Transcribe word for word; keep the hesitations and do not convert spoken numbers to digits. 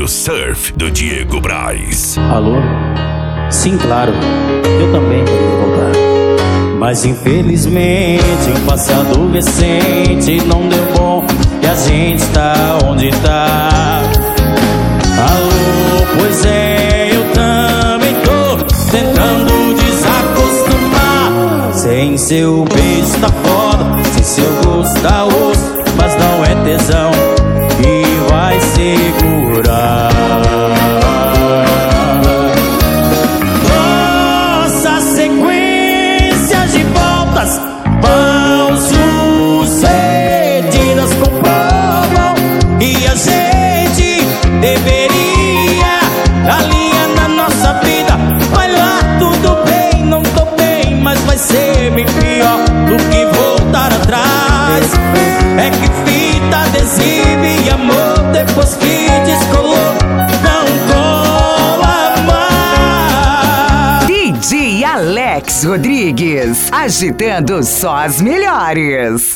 Rádio Surf do Diego Braz. Alô? Sim, claro, eu também queria voltar, mas infelizmente o passado recente não deu bom e a gente tá onde tá. Alô, pois é, eu também tô tentando desacostumar. Sem seu beijo tá foda, sem seu gosto tá osso, mas não é tesão que vai segurar. Nossa sequência de voltas mal sucedidas comprovam e a gente deveria alinhar na nossa vida. Vai lá, tudo bem, não tô bem, mas vai ser bem pior do que voltar atrás. É que fita adesiva e amor depois que descolou não cola mais. D J Alex Rodrigues, agitando só as melhores.